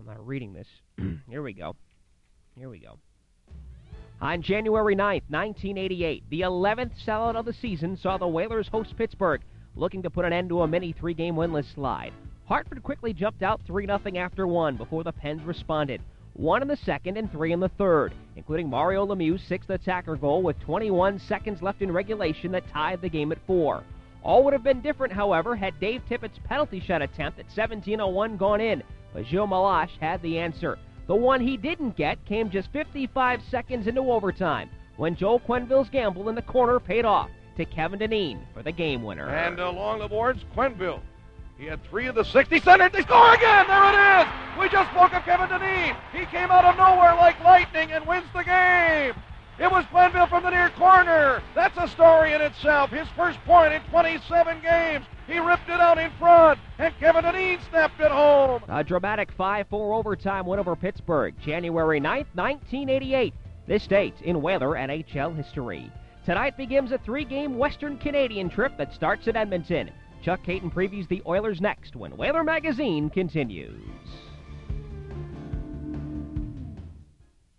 I'm not reading this. Here we go. On January 9th, 1988, the 11th sellout of the season saw the Whalers host Pittsburgh, looking to put an end to a mini three-game winless slide. Hartford quickly jumped out 3-0 after one before the Pens responded. 1 in the second and 3 in the third, including Mario Lemieux's sixth attacker goal with 21 seconds left in regulation that tied the game at 4. All would have been different, however, had Dave Tippett's penalty shot attempt at 17:01 gone in, but Gilles Meloche had the answer. The one he didn't get came just 55 seconds into overtime, when Joel Quenneville's gamble in the corner paid off to Kevin Dineen for the game winner. And along the boards, Quenneville. He had 3 of the 60 centered. They score again. There it is. We just spoke of Kevin Dineen. He came out of nowhere like lightning and wins the game. It was Quenneville from the near corner. That's a story in itself. His first point in 27 games. He ripped it out in front, and Kevin Dineen snapped it home. A dramatic 5-4 overtime win over Pittsburgh, January 9th, 1988. This date in Whaler NHL history. Tonight begins a 3-game Western Canadian trip that starts at Edmonton. Chuck Caton previews the Oilers next when Whaler Magazine continues.